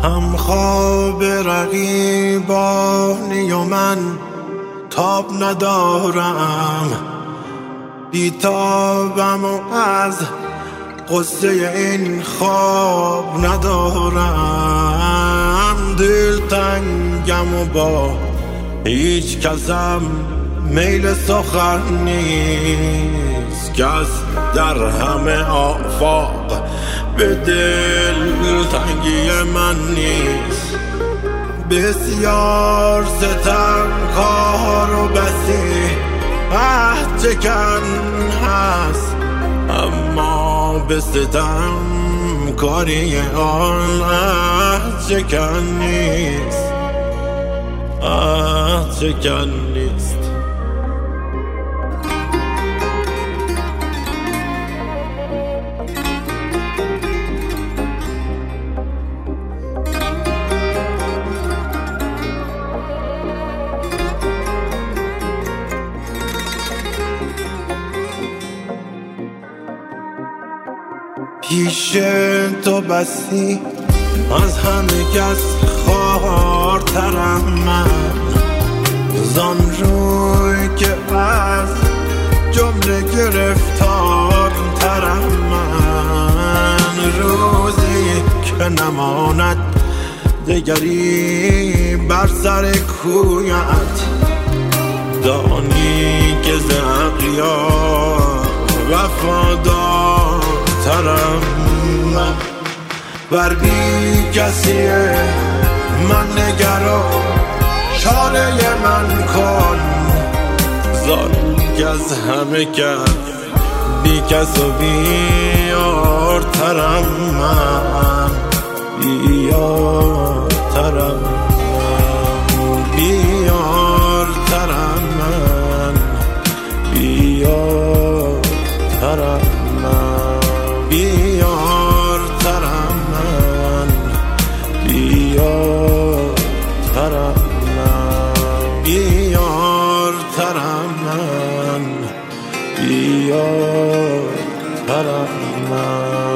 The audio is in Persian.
هم خواب رقیبانی و من تاب ندارم، بیتابم و از قصه این خواب ندارم. دل تنگم و با هیچ کسم میل سخن نیست، کس در همه آفاق به دل تنگی من نیست. بسیار ستمکار و بسی عهد چکن هست، اما به ستم کاری آن عهد چکن نیست، عهد چکن نیست. پیش تو بسی از همه کس خوارترم من، زان روی که از جمله گرفتارترم من. روزی که نماند دگری بر سر کویت، دانی که ز اغیار وفادار ترم من. بر بی کسی من نگرا، چاره من کن، زان که از همه کس بی کس و بیار ترم من، بیار ترم من، بیار ترم من، بیار ترم من، بیار ترم من، بیار ترم من، بیار ترم من، بیار ترم من.